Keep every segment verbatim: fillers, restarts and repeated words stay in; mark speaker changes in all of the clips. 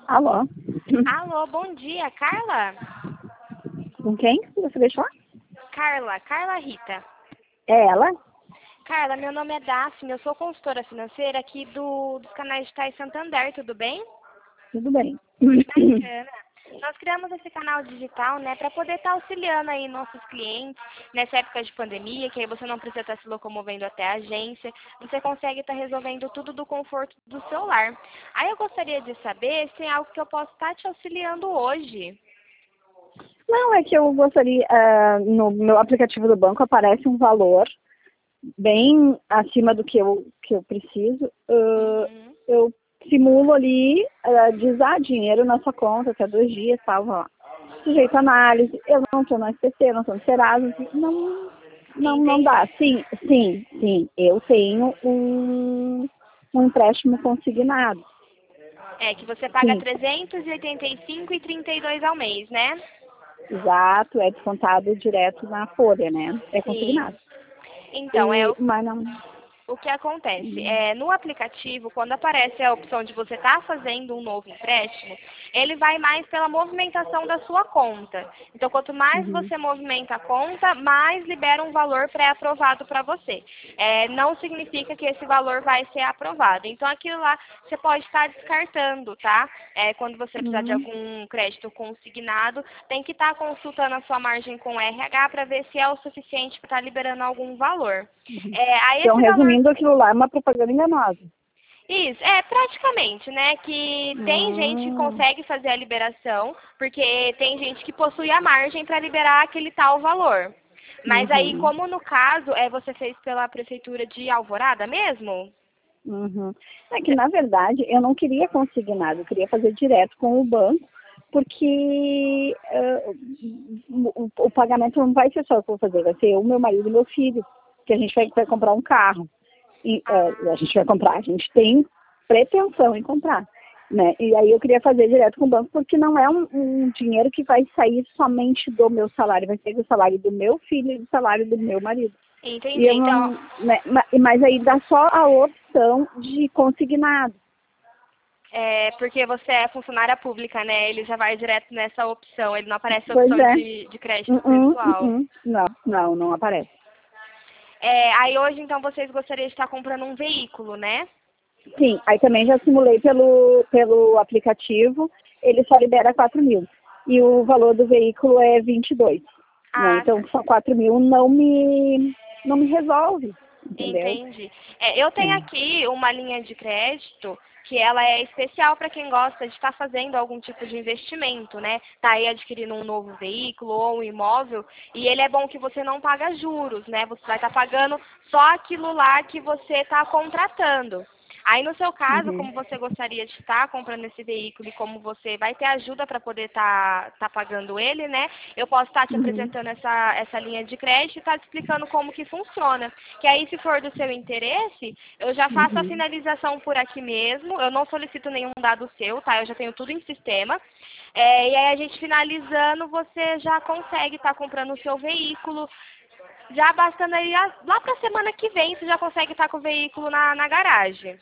Speaker 1: Alô?
Speaker 2: Alô, bom dia, Carla?
Speaker 1: Com quem que você deixou?
Speaker 2: Carla, Carla Rita.
Speaker 1: É ela?
Speaker 2: Carla, meu nome é Daphne, eu sou consultora financeira aqui do, dos canais digitais Santander, tudo bem?
Speaker 1: Tudo bem.
Speaker 2: Bacana. Nós criamos esse canal digital, né, para poder estar auxiliando aí nossos clientes nessa época de pandemia, que aí você não precisa estar se locomovendo até a agência, você consegue estar resolvendo tudo do conforto do seu lar. Aí eu gostaria de saber se tem algo que eu posso estar te auxiliando hoje.
Speaker 1: Não, é que eu gostaria, ah, no meu aplicativo do banco aparece um valor bem acima do que eu, que eu preciso. Ah,
Speaker 2: Uhum.
Speaker 1: eu simulo ali, ah, diz, ah, dinheiro na sua conta, até dois dias, tal, ó. Sujeito à análise, eu não estou no S P C, não estou no Serasa, não, não, não dá.
Speaker 2: Entendi.
Speaker 1: Sim, sim, sim, eu tenho um, um empréstimo consignado.
Speaker 2: É que você paga
Speaker 1: Sim,
Speaker 2: trezentos e oitenta e cinco e trinta e dois ao mês, né?
Speaker 1: exato, é descontado direto na folha, né? É
Speaker 2: Sim.
Speaker 1: consignado.
Speaker 2: Então, é
Speaker 1: E,
Speaker 2: o,
Speaker 1: mas não.
Speaker 2: o que acontece. É, no aplicativo, quando aparece a opção de você estar fazendo um novo empréstimo, ele vai mais pela movimentação da sua conta. Então, quanto mais
Speaker 1: Uhum,
Speaker 2: você movimenta a conta, mais libera um valor pré-aprovado para você. É, não significa que esse valor vai ser aprovado. Então, aquilo lá você pode estar descartando, tá? É, quando você precisar de
Speaker 1: uhum,
Speaker 2: algum crédito consignado, tem que estar consultando a sua margem com o R H para ver se é o suficiente para estar liberando algum valor.
Speaker 1: uhum.
Speaker 2: É, aí
Speaker 1: Então,
Speaker 2: esse valor.
Speaker 1: resumindo, aquilo lá é uma propaganda enganosa.
Speaker 2: Isso, é praticamente, né? Que tem gente que
Speaker 1: Hum,
Speaker 2: consegue fazer a liberação, porque tem gente que possui a margem para liberar aquele tal valor. Mas aí,
Speaker 1: uhum,
Speaker 2: como no caso, é, você fez pela prefeitura de Alvorada mesmo?
Speaker 1: uhum. É que, na verdade, eu não queria consignado, eu queria fazer direto com o banco, porque eh, o, o- o pagamento não vai ser só eu que vou fazer, vai ser eu, meu marido e meu filho, que a gente vai, vai comprar um carro. E, eh, a
Speaker 2: Ah,
Speaker 1: gente vai comprar, a gente tem pretensão em comprar. Né? E aí eu queria fazer direto com o banco, porque não é um, um dinheiro que vai sair somente do meu salário, vai ser do salário do meu filho e do salário do meu marido. E
Speaker 2: entendi.
Speaker 1: eu
Speaker 2: Então,
Speaker 1: não, né, ma- mas aí dá só a opção de consignado.
Speaker 2: é porque você é funcionária pública, né? Ele já vai direto nessa opção, ele não aparece a
Speaker 1: Pois
Speaker 2: opção
Speaker 1: é.
Speaker 2: de, de crédito
Speaker 1: Uh -uh,
Speaker 2: pessoal.
Speaker 1: uh -uh. Não, não, não aparece.
Speaker 2: É, aí hoje, então, vocês gostariam de estar comprando um veículo, né?
Speaker 1: Sim, aí também já simulei pelo, pelo aplicativo, ele só libera quatro mil. E o valor do veículo é vinte e dois. Né?
Speaker 2: Ah,
Speaker 1: Então
Speaker 2: tá.
Speaker 1: só quatro mil não me, não me resolve, entendeu?
Speaker 2: Entendi. É, eu tenho
Speaker 1: É.
Speaker 2: aqui uma linha de crédito que ela é especial para quem gosta de estar fazendo algum tipo de investimento, né? Tá aí adquirindo um novo veículo ou um imóvel e ele é bom que você não paga juros, né? Você vai estar pagando só aquilo lá que você está contratando. Aí no seu caso,
Speaker 1: Uhum,
Speaker 2: como você gostaria de estar comprando esse veículo e como você vai ter ajuda para poder estar tá, tá pagando ele, né? Eu posso estar te
Speaker 1: uhum,
Speaker 2: apresentando essa, essa linha de crédito e estar te explicando como que funciona. Que aí, se for do seu interesse, eu já faço a
Speaker 1: uhum,
Speaker 2: finalização por aqui mesmo. Eu não solicito nenhum dado seu, tá? Eu já tenho tudo em sistema. É, e aí, a gente finalizando, você já consegue estar comprando o seu veículo. Já bastando aí, a- lá para a semana que vem, você já consegue estar com o veículo na, na garagem.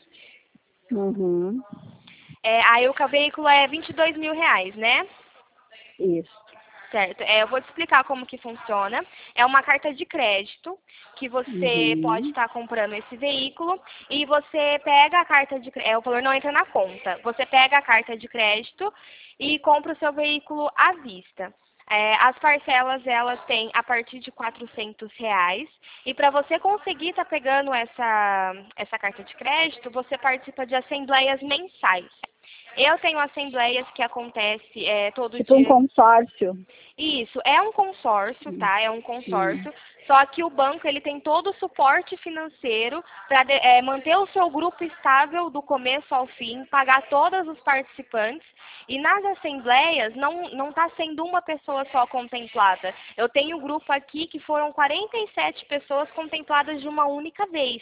Speaker 1: uhum.
Speaker 2: É, aí o ca- veículo é vinte e dois mil reais, né?
Speaker 1: Isso.
Speaker 2: Certo. É, eu vou te explicar como que funciona. É uma carta de crédito que você pode
Speaker 1: Uhum,
Speaker 2: estar comprando esse veículo e você pega a carta de crédito, é, o valor não entra na conta. Você pega a carta de crédito e compra o seu veículo à vista. É, as parcelas, elas têm a partir de quatrocentos reais. E para você conseguir estar pegando essa, essa carta de crédito, você participa de assembleias mensais. Eu tenho assembleias que acontece é, todo
Speaker 1: tipo um
Speaker 2: dia.
Speaker 1: consórcio.
Speaker 2: Isso, é um consórcio,
Speaker 1: Hum,
Speaker 2: tá? É um
Speaker 1: hum,
Speaker 2: consórcio. Só que o banco ele tem todo o suporte financeiro para manter o seu grupo estável do começo ao fim, pagar todos os participantes. E nas assembleias não não está sendo uma pessoa só contemplada. Eu tenho um grupo aqui que foram quarenta e sete pessoas contempladas de uma única vez.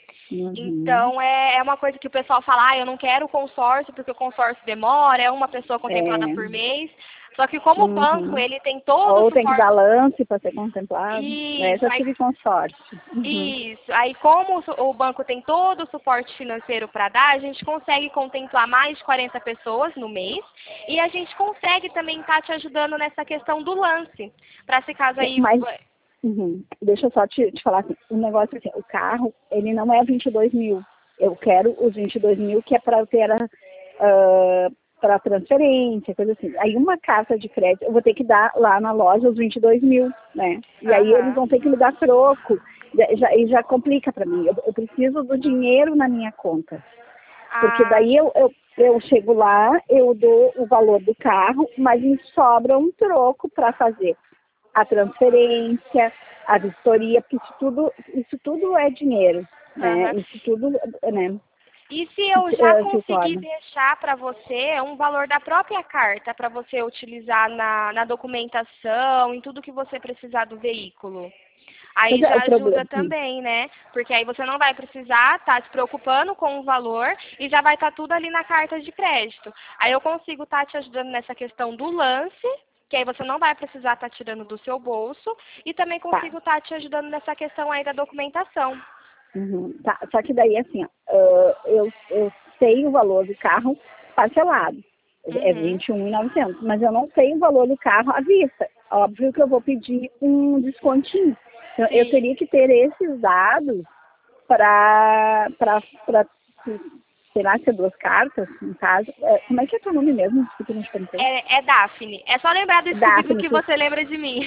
Speaker 1: uhum.
Speaker 2: Então, é, é uma coisa que o pessoal fala, ah, eu não quero consórcio porque o consórcio demora, é uma pessoa contemplada
Speaker 1: É,
Speaker 2: por mês. Só que como o
Speaker 1: Uhum.
Speaker 2: banco, ele tem todo o
Speaker 1: Ou tem que
Speaker 2: suporte...
Speaker 1: dar lance para ser contemplado. Né?
Speaker 2: Isso,
Speaker 1: Já
Speaker 2: aí,
Speaker 1: tive consórcio. Uhum.
Speaker 2: isso. Aí como o, su- o banco tem todo o suporte financeiro para dar, a gente consegue contemplar mais de quarenta pessoas no mês e a gente consegue também estar te ajudando nessa questão do lance. Para esse caso aí...
Speaker 1: Mas, uhum. Deixa eu só te, te falar assim, o negócio assim, o carro, ele não é vinte e dois mil. Eu quero os vinte e dois mil que é para eu ter a, para transferência, coisa assim. Aí uma carta de crédito, eu vou ter que dar lá na loja os vinte e dois mil, né? E aí
Speaker 2: Aham.
Speaker 1: eles vão ter que me dar troco. E já, e já complica para mim. Eu, eu preciso do dinheiro na minha conta. Porque
Speaker 2: Ah,
Speaker 1: daí eu, eu, eu chego lá, eu dou o valor do carro, mas me sobra um troco para fazer a transferência, a vistoria, porque isso tudo, isso tudo é dinheiro, né?
Speaker 2: aham.
Speaker 1: Isso tudo, né?
Speaker 2: E se
Speaker 1: Que,
Speaker 2: eu já
Speaker 1: eh, que
Speaker 2: conseguir
Speaker 1: torna.
Speaker 2: deixar para você um valor da própria carta para você utilizar na, na documentação, em tudo que você precisar do veículo? Aí
Speaker 1: Mas é
Speaker 2: já
Speaker 1: o
Speaker 2: ajuda
Speaker 1: problema. Hum.
Speaker 2: também, né? Porque aí você não vai precisar estar se preocupando com o valor e já vai estar tudo ali na carta de crédito. Aí eu consigo estar te ajudando nessa questão do lance, que aí você não vai precisar estar tirando do seu bolso, e também
Speaker 1: Tá.
Speaker 2: consigo estar te ajudando nessa questão aí da documentação.
Speaker 1: Uhum. Tá. Só que daí, assim, ó, ah, eu, eu sei o valor do carro parcelado. É
Speaker 2: Uhum.
Speaker 1: vinte e um mil e novecentos, mas eu não sei o valor do carro à vista. Óbvio que eu vou pedir um descontinho. Então, eu
Speaker 2: Sim.
Speaker 1: teria que ter esses dados para, para, sei lá, ser duas cartas, no caso. É, como é que é teu nome mesmo? Desculpa, não te perguntei.
Speaker 2: É, é Daphne. É só lembrar do esquisito
Speaker 1: Daphne,
Speaker 2: que
Speaker 1: tu...
Speaker 2: você lembra de mim.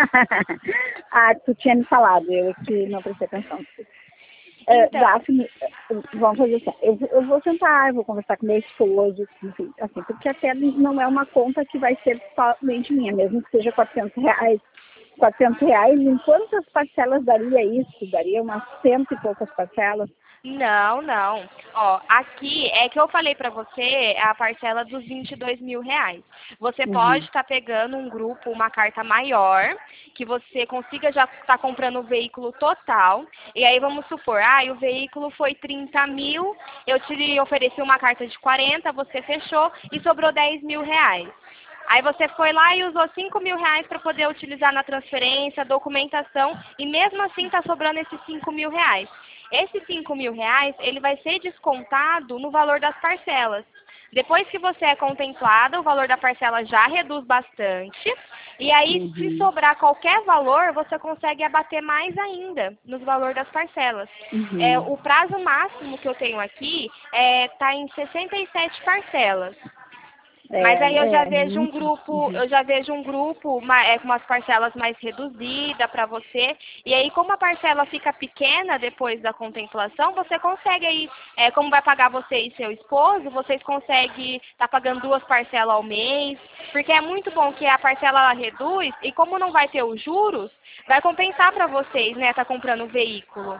Speaker 1: ah, tu tinha me falado, eu que não prestei atenção. Uh,
Speaker 2: Então,
Speaker 1: Daphne, vamos fazer assim, eu, eu vou sentar, eu vou conversar com meu esposo, enfim, assim, porque até não é uma conta que vai ser somente minha, mesmo que seja quatrocentos reais. quatrocentos reais, em quantas parcelas daria isso? Daria umas cento e poucas parcelas?
Speaker 2: não, não. Ó, aqui é que eu falei pra você a parcela dos vinte e dois mil reais. Você pode
Speaker 1: Uhum.
Speaker 2: estar pegando um grupo, uma carta maior, que você consiga já estar comprando o veículo total. E aí vamos supor, ah, o veículo foi trinta mil, eu te ofereci uma carta de quarenta, você fechou e sobrou dez mil reais. Aí você foi lá e usou cinco mil reais para poder utilizar na transferência, documentação, e mesmo assim está sobrando esses cinco mil reais. Esses cinco mil reais, ele vai ser descontado no valor das parcelas. Depois que você é contemplada, o valor da parcela já reduz bastante. E aí, se
Speaker 1: Uhum.
Speaker 2: sobrar qualquer valor, você consegue abater mais ainda nos valores das parcelas. É,
Speaker 1: Uhum.
Speaker 2: o prazo máximo que eu tenho aqui está em sessenta e sete parcelas. Mas aí eu
Speaker 1: É,
Speaker 2: já
Speaker 1: é
Speaker 2: vejo um
Speaker 1: muito.
Speaker 2: grupo,
Speaker 1: Uhum.
Speaker 2: eu já vejo um grupo ma- é, com umas parcelas mais reduzidas para você. E aí, como a parcela fica pequena depois da contemplação, você consegue aí, é, como vai pagar você e seu esposo, vocês conseguem estar pagando duas parcelas ao mês, porque é muito bom que a parcela ela reduz e como não vai ter os juros, vai compensar para vocês, né, tá comprando o veículo.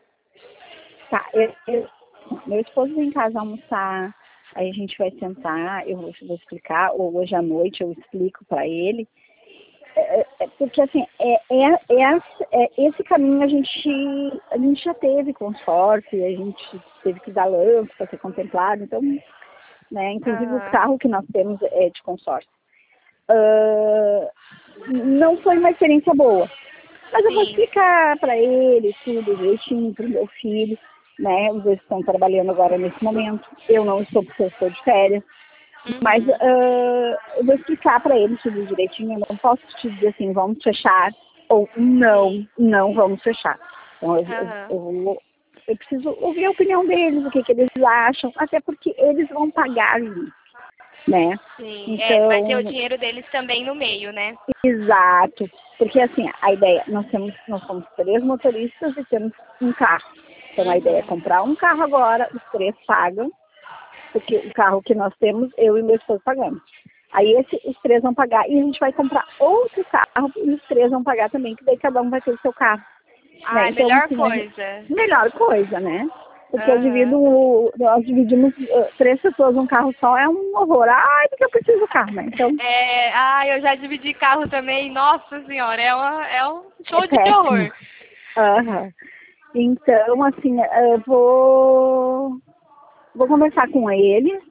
Speaker 1: Tá, eu, eu- meu esposo vem em casa almoçar, aí a gente vai sentar, eu vou, vou explicar, ou hoje à noite eu explico para ele. É, é, porque assim, é, é, é, é, esse caminho a gente, a gente já teve consórcio, a gente teve que dar lance para ser contemplado, então, né, inclusive o
Speaker 2: Aham.
Speaker 1: carro que nós temos é de consórcio. Ah, não foi uma experiência boa, mas eu vou
Speaker 2: Sim.
Speaker 1: explicar para ele tudo direitinho, para o meu filho, né, os dois estão trabalhando agora nesse momento, eu não estou porque eu estou de férias. Mas
Speaker 2: Uhum.
Speaker 1: uh, eu vou explicar para ele tudo direitinho. Eu não posso te dizer assim, vamos fechar, ou não,
Speaker 2: Sim.
Speaker 1: não vamos fechar. Então, eu, eu,
Speaker 2: Aham.
Speaker 1: eu, vou- eu preciso ouvir a opinião deles, o que, que eles acham, até porque eles vão pagar isso, né?
Speaker 2: Sim. É, vai ter o
Speaker 1: Então,
Speaker 2: dinheiro deles também no meio, né?
Speaker 1: exato. Porque assim, a ideia, nós temos, nós somos três motoristas e temos um carro. Então, a ideia é
Speaker 2: Uhum.
Speaker 1: comprar um carro agora, os três pagam, porque o carro que nós temos, eu e meu esposo pagamos. Aí esse, os três vão pagar e a gente vai comprar outro carro e os três vão pagar também, que daí cada um vai ter o seu carro. Né?
Speaker 2: Ai,
Speaker 1: Então,
Speaker 2: melhor
Speaker 1: assim, a gente,
Speaker 2: coisa.
Speaker 1: melhor coisa, né? Porque eu
Speaker 2: Aham.
Speaker 1: divido, nós dividimos uh, três pessoas num carro só, é um horror. Ai, porque eu preciso do carro, né? Então,
Speaker 2: É, ai, eu já dividi carro também. Nossa senhora, é, uma, é um
Speaker 1: é
Speaker 2: show de
Speaker 1: péssimo.
Speaker 2: horror.
Speaker 1: Aham. Então, assim, eu vou, vou conversar com ele,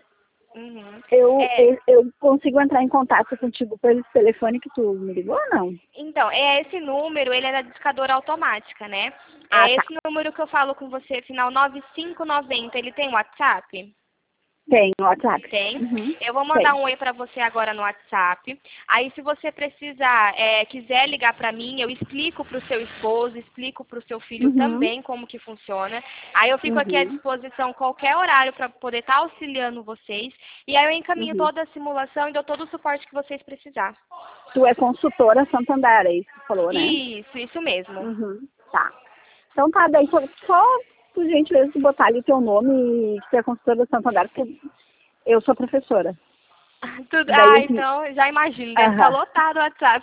Speaker 2: Uhum.
Speaker 1: Eu,
Speaker 2: É,
Speaker 1: eu, eu consigo entrar em contato contigo pelo telefone que tu me ligou ou não?
Speaker 2: então, é esse número, ele é da discadora automática, né?
Speaker 1: Ah,
Speaker 2: É
Speaker 1: tá.
Speaker 2: esse número que eu falo com você, final nove cinco nove zero, ele tem WhatsApp?
Speaker 1: Tem WhatsApp.
Speaker 2: Tem.
Speaker 1: Uhum.
Speaker 2: Eu vou mandar
Speaker 1: Tem.
Speaker 2: um oi para você agora no WhatsApp. Aí, se você precisar, é, quiser ligar para mim, eu explico para o seu esposo, explico para o seu filho
Speaker 1: Uhum.
Speaker 2: também como que funciona. Aí, eu fico aqui à
Speaker 1: Uhum.
Speaker 2: disposição qualquer horário para poder estar auxiliando vocês. E aí, eu encaminho
Speaker 1: Uhum.
Speaker 2: toda a simulação e dou todo o suporte que vocês precisar.
Speaker 1: Tu é consultora Santander, é isso que tu falou, né?
Speaker 2: Isso, isso mesmo.
Speaker 1: Uhum. Tá. Então tá, daí só, só por gentileza tu botar ali teu nome e que tu é consultora Santander, porque eu sou professora.
Speaker 2: Tudo,
Speaker 1: Daí
Speaker 2: ah,
Speaker 1: assim,
Speaker 2: então já imagino, deve estar
Speaker 1: aham.
Speaker 2: lotado o WhatsApp.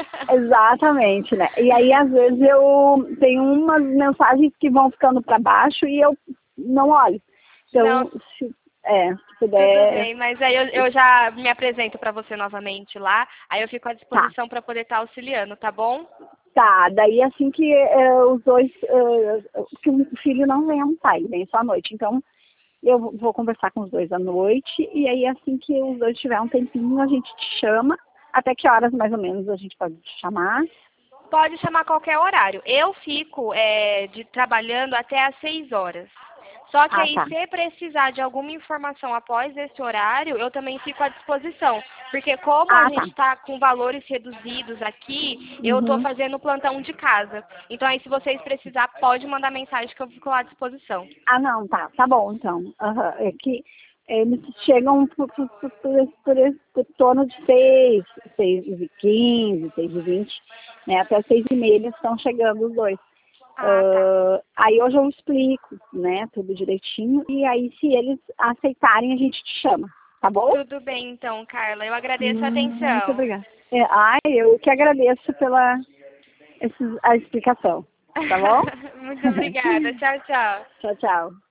Speaker 1: Exatamente, né? E aí, às vezes, eu tenho umas mensagens que vão ficando para baixo e eu não olho.
Speaker 2: Não,
Speaker 1: Então, se, é, se
Speaker 2: tudo
Speaker 1: puder,
Speaker 2: bem, mas aí eu, eu já me apresento para você novamente lá, aí eu fico à
Speaker 1: tá.
Speaker 2: disposição para poder estar auxiliando, tá bom?
Speaker 1: Tá, daí assim que é, os dois, é, que o filho não vem almoçar, ele vem só à noite. Então, eu vou conversar com os dois à noite e aí assim que os dois tiverem um tempinho, a gente te chama. Até que horas mais ou menos a gente pode te chamar?
Speaker 2: Pode chamar qualquer horário. Eu fico é, de, trabalhando até às seis horas. Só que
Speaker 1: Ah,
Speaker 2: aí,
Speaker 1: tá.
Speaker 2: se precisar de alguma informação após esse horário, eu também fico à disposição. Porque como a
Speaker 1: Ah, tá.
Speaker 2: gente está com valores reduzidos aqui, eu estou
Speaker 1: Uhum.
Speaker 2: fazendo plantão de casa. Então aí, se vocês precisar, pode mandar mensagem que eu fico lá à disposição.
Speaker 1: Ah, não, tá. Tá bom, então. Aham. É que eles chegam por, por, por, por, esse- por, esse- por torno de seis, seis e quinze, seis e vinte, né? Até seis e meia eles estão chegando os dois.
Speaker 2: Ah, tá.
Speaker 1: Ah, aí hoje eu explico, né, tudo direitinho. E aí, se eles aceitarem, a gente te chama, tá bom?
Speaker 2: Tudo bem, então, Carla. Eu agradeço a
Speaker 1: Hum, Muito
Speaker 2: atenção.
Speaker 1: obrigada. É, ai, eu que agradeço pela esse- a explicação, tá bom?
Speaker 2: Muito obrigada. Tchau, tchau.
Speaker 1: Tchau, tchau.